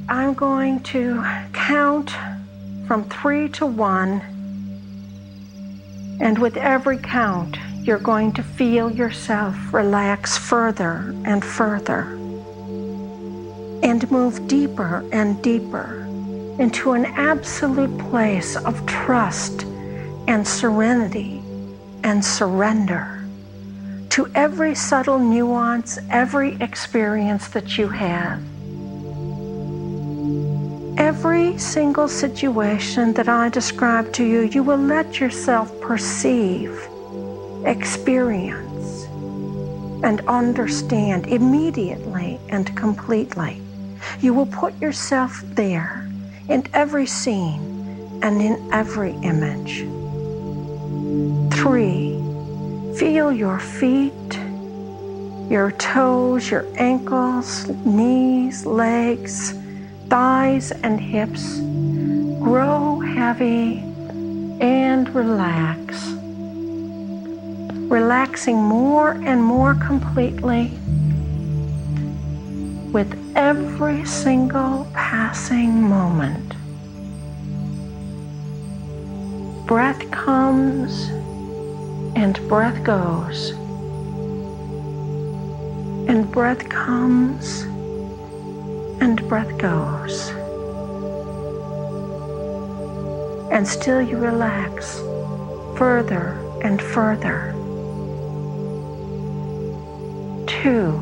I'm going to count from 3 to 1. And with every count, you're going to feel yourself relax further and further and move deeper and deeper into an absolute place of trust and serenity and surrender to every subtle nuance, every experience that you have. Every single situation that I describe to you, you will let yourself perceive, experience, and understand immediately and completely. You will put yourself there in every scene and in every image. 3, feel your feet, your toes, your ankles, knees, legs, thighs and hips grow heavy and relax, relaxing more and more completely with every single passing moment. Breath comes and breath goes, and breath comes and breath goes. And still you relax further and further. 2.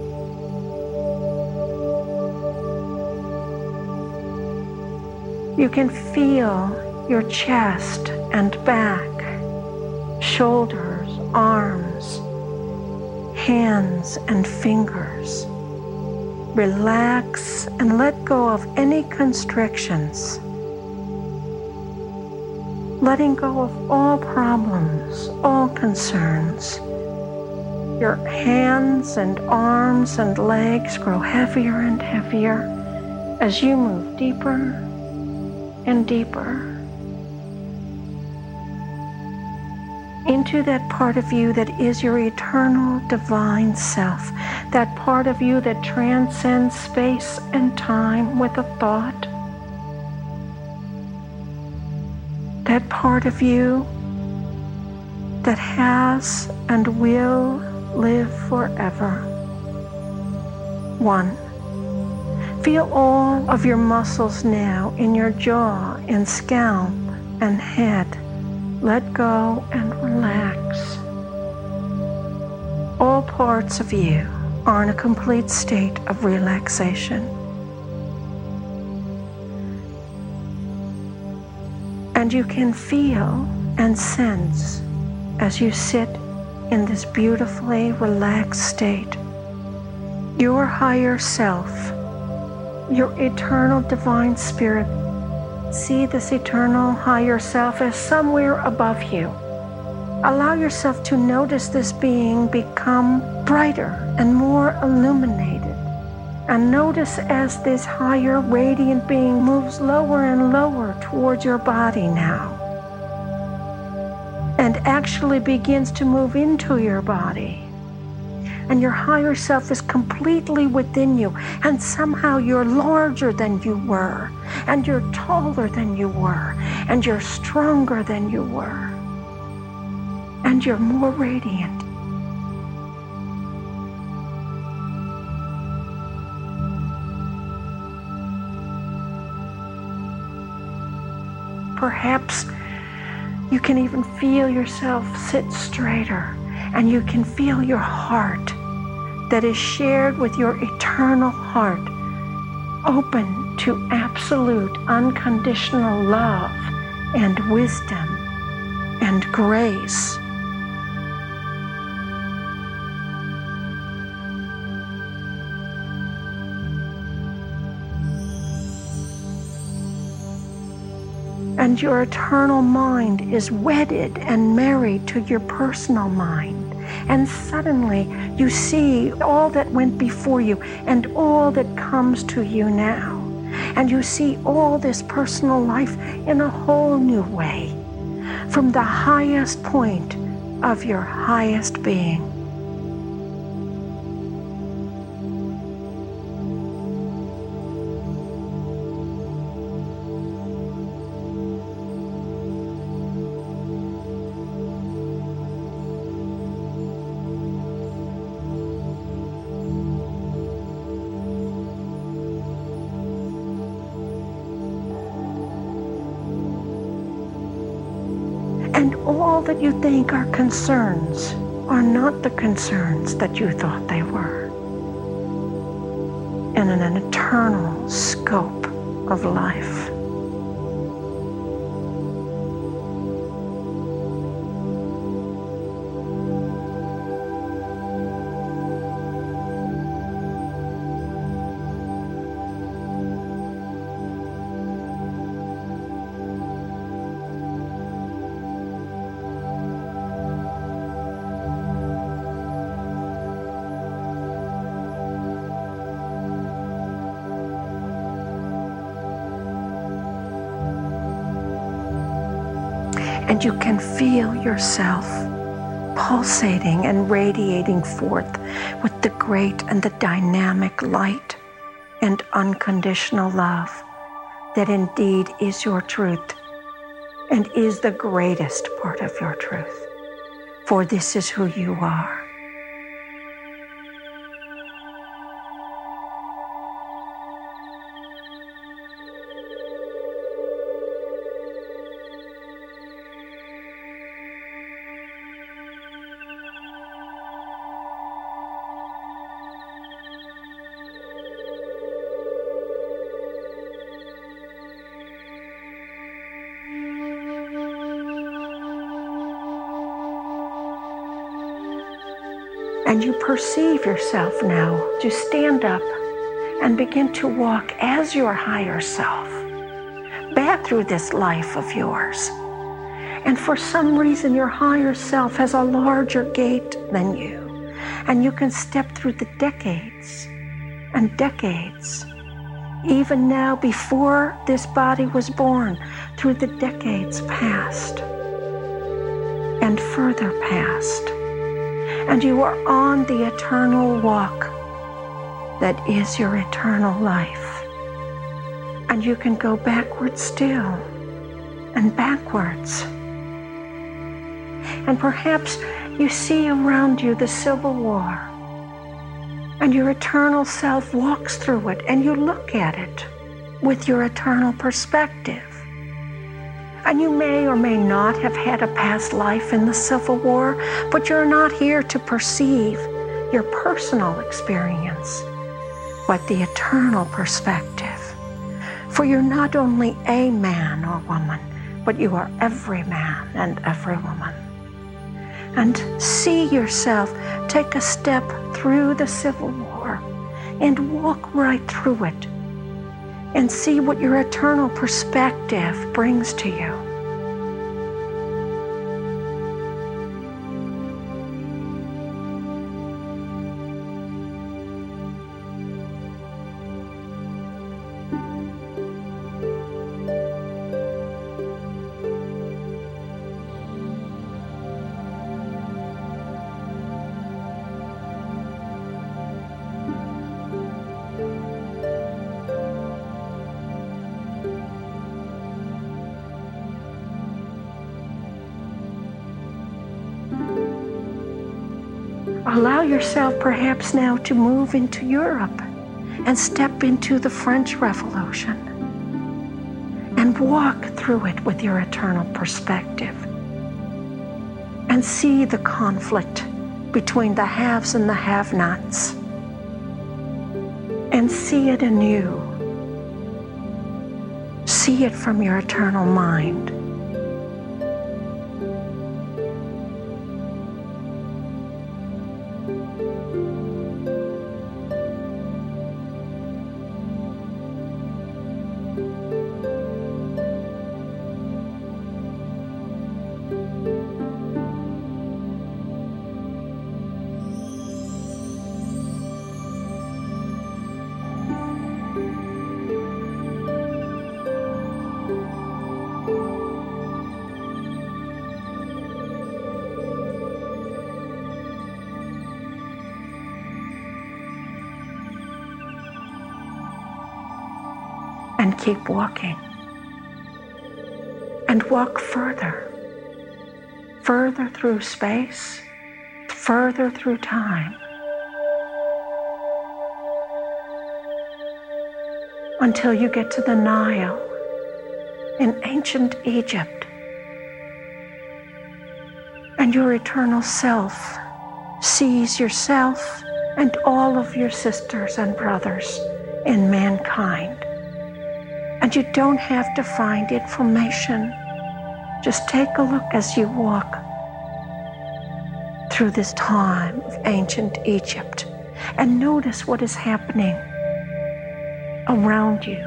You can feel your chest and back, shoulders, arms, hands and fingers. Relax and let go of any constrictions. Letting go of all problems, all concerns. Your hands and arms and legs grow heavier and heavier as you move deeper and deeper into that part of you that is your eternal divine self, that part of you that transcends space and time with a thought, that part of you that has and will live forever. 1. Feel all of your muscles now in your jaw and scalp and head. Let go and relax. All parts of you are in a complete state of relaxation. And you can feel and sense as you sit in this beautifully relaxed state, your higher self, your eternal divine spirit. See this eternal higher self as somewhere above you. Allow yourself to notice this being become brighter and more illuminated. And notice as this higher radiant being moves lower and lower towards your body now, and actually begins to move into your body. And your higher self is completely within you, and somehow you're larger than you were, and you're taller than you were, and you're stronger than you were, and you're more radiant. Perhaps you can even feel yourself sit straighter, and you can feel your heart that is shared with your eternal heart, open to absolute unconditional love and wisdom and grace. And your eternal mind is wedded and married to your personal mind. And suddenly you see all that went before you and all that comes to you now. And you see all this personal life in a whole new way, from the highest point of your highest being. And all that you think are concerns are not the concerns that you thought they were. In an eternal scope of life. And you can feel yourself pulsating and radiating forth with the great and the dynamic light and unconditional love that indeed is your truth and is the greatest part of your truth. For this is who you are. And you perceive yourself now to stand up and begin to walk as your higher self back through this life of yours. And for some reason, your higher self has a larger gate than you. And you can step through the decades and decades, even now before this body was born, through the decades past and further past. And you are on the eternal walk that is your eternal life. And you can go backwards still and backwards. And perhaps you see around you the Civil War, and your eternal self walks through it, and you look at it with your eternal perspective. And you may or may not have had a past life in the Civil War, but you're not here to perceive your personal experience, but the eternal perspective. For you're not only a man or woman, but you are every man and every woman. And see yourself take a step through the Civil War and walk right through it, and see what your eternal perspective brings to you. Allow yourself perhaps now to move into Europe and step into the French Revolution and walk through it with your eternal perspective and see the conflict between the haves and the have-nots and see it anew. See it from your eternal mind. And keep walking. And walk further. Further through space, further through time. Until you get to the Nile in ancient Egypt. And your eternal self sees yourself and all of your sisters and brothers in mankind. And you don't have to find information. Just take a look as you walk through this time of ancient Egypt and notice what is happening around you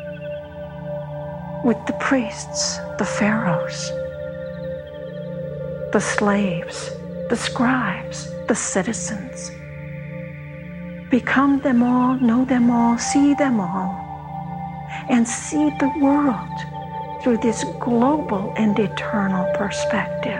with the priests, the pharaohs, the slaves, the scribes, the citizens. Become them all, know them all, see them all, and see the world through this global and eternal perspective.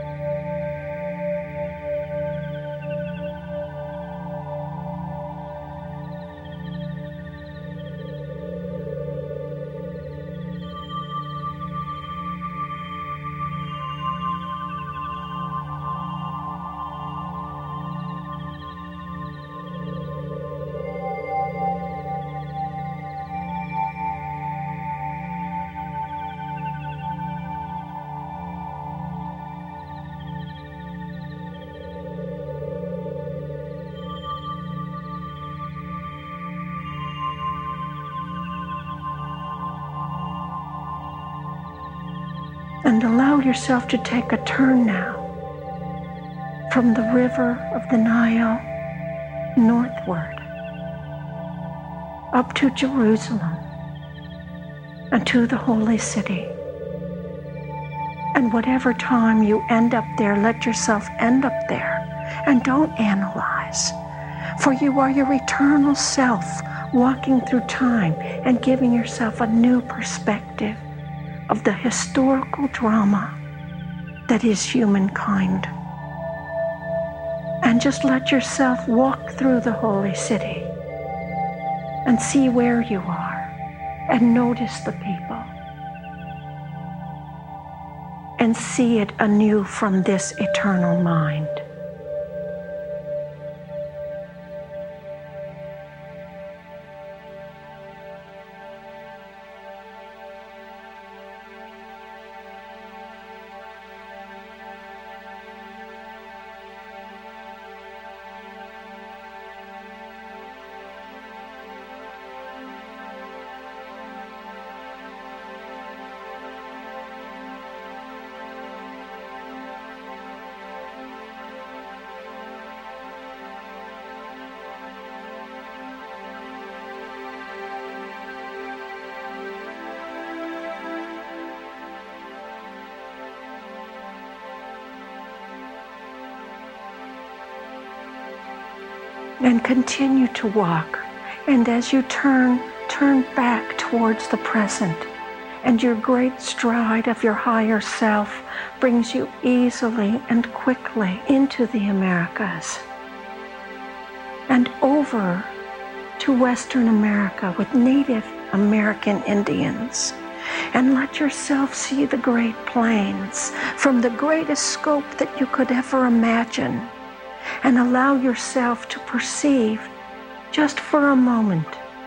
And allow yourself to take a turn now from the river of the Nile northward up to Jerusalem and to the holy city. And whatever time you end up there, let yourself end up there and don't analyze. For you are your eternal self walking through time and giving yourself a new perspective of the historical drama that is humankind. And just let yourself walk through the holy city and see where you are and notice the people and see it anew from this eternal mind. And continue to walk. And as you turn back towards the present. And your great stride of your higher self brings you easily and quickly into the Americas. And over to Western America with Native American Indians. And let yourself see the Great Plains from the greatest scope that you could ever imagine. And allow yourself to perceive, just for a moment,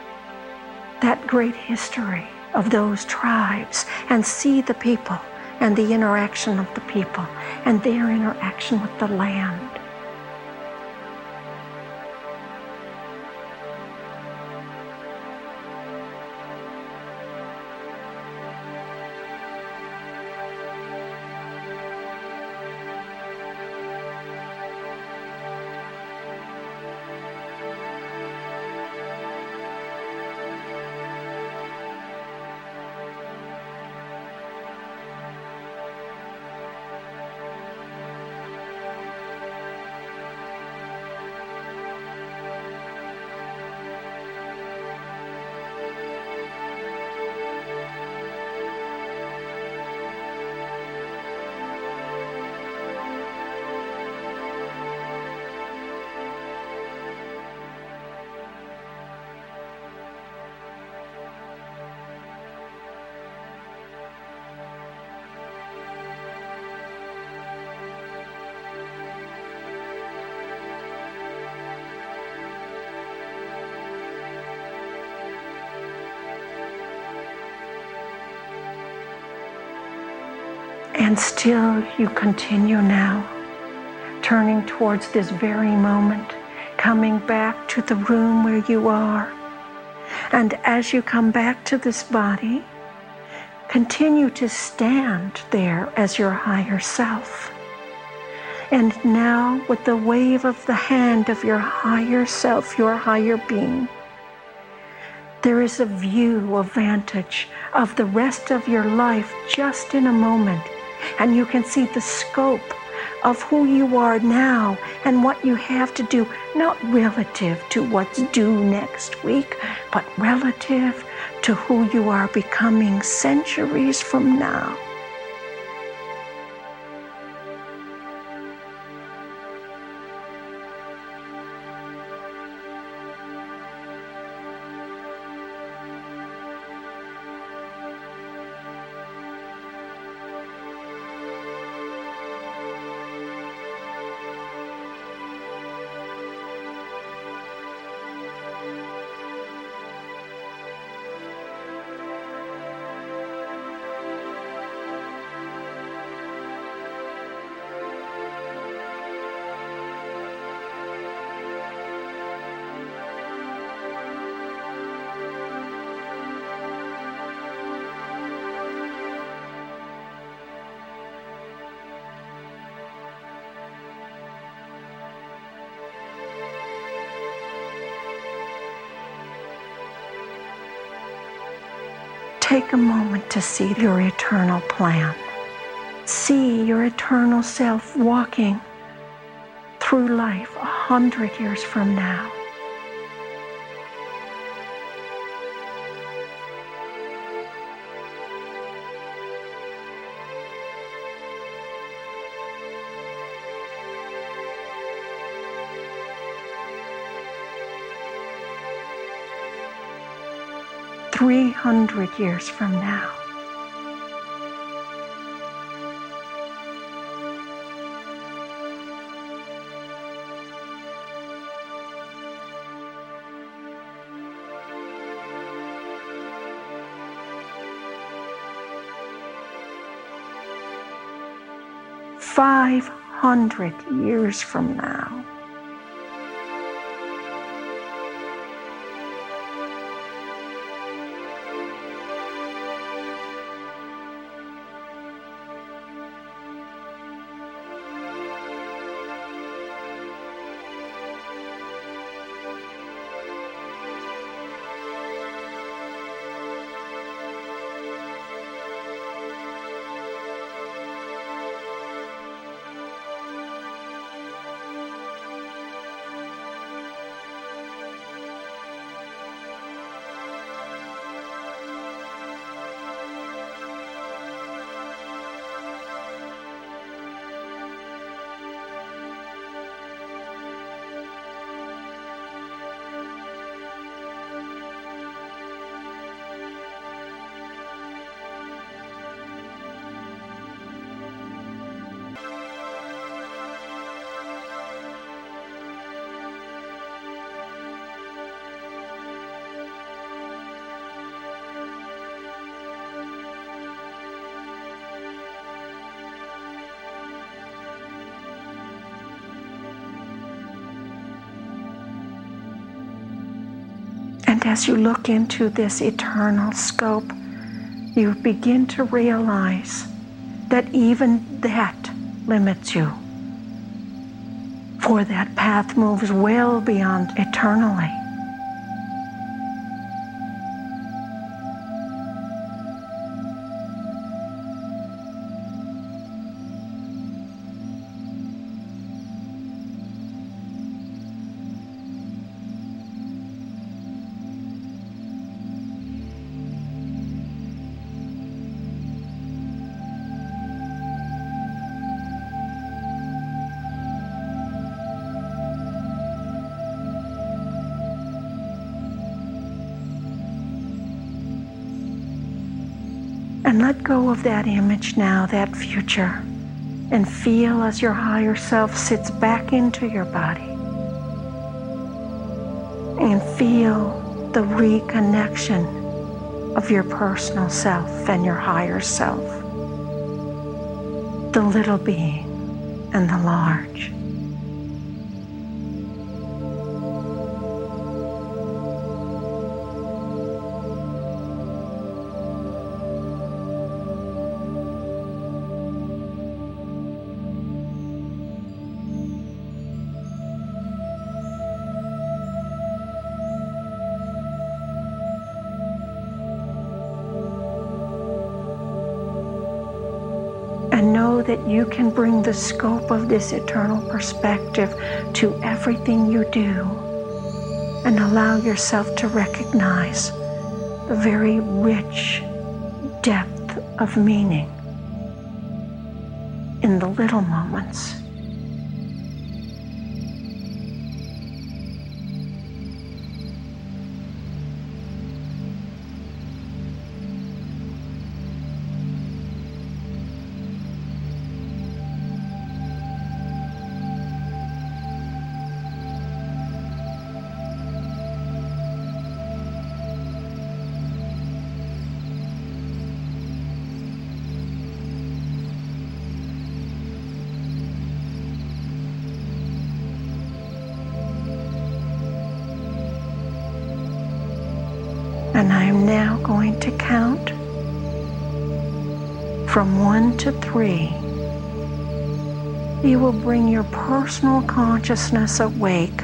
that great history of those tribes and see the people and the interaction of the people and their interaction with the land. And still you continue now turning towards this very moment, coming back to the room where you are. And as you come back to this body, continue to stand there as your higher self. And now, with the wave of the hand of your higher self, your higher being, there is a view, a vantage of the rest of your life just in a moment. And you can see the scope of who you are now and what you have to do, not relative to what's due next week, but relative to who you are becoming centuries from now. Take a moment to see your eternal plan. See your eternal self walking through life 100 years from now. $300 years from now. $500 years from now. And as you look into this eternal scope, you begin to realize that even that limits you. For that path moves well beyond eternally. And let go of that image now, that future, and feel as your higher self sits back into your body. And feel the reconnection of your personal self and your higher self, the little being and the large. know that you can bring the scope of this eternal perspective to everything you do, and allow yourself to recognize the very rich depth of meaning in the little moments. And I am now going to count from 1 to 3. You will bring your personal consciousness awake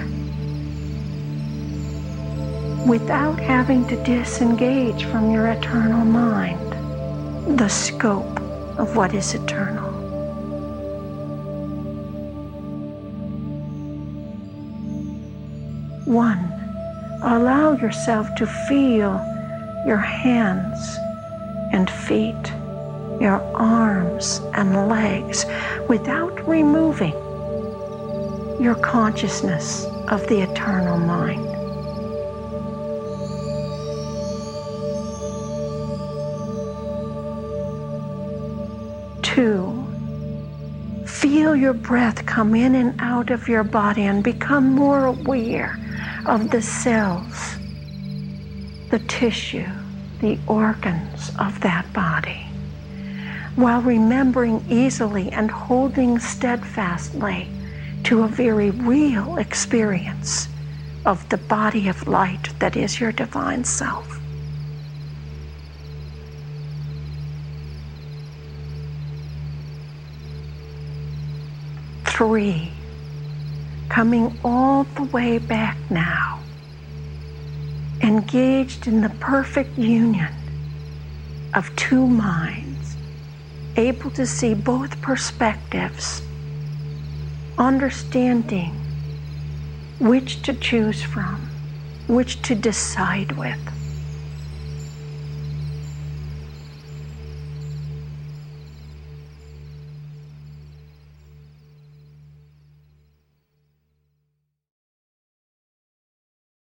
without having to disengage from your eternal mind, the scope of what is eternal. 1. Allow yourself to feel your hands and feet, your arms and legs, without removing your consciousness of the eternal mind. 2. Feel your breath come in and out of your body and become more aware of the cells, the tissue, the organs of that body, while remembering easily and holding steadfastly to a very real experience of the body of light that is your divine self. 3. Coming all the way back now, engaged in the perfect union of two minds, able to see both perspectives, understanding which to choose from, which to decide with.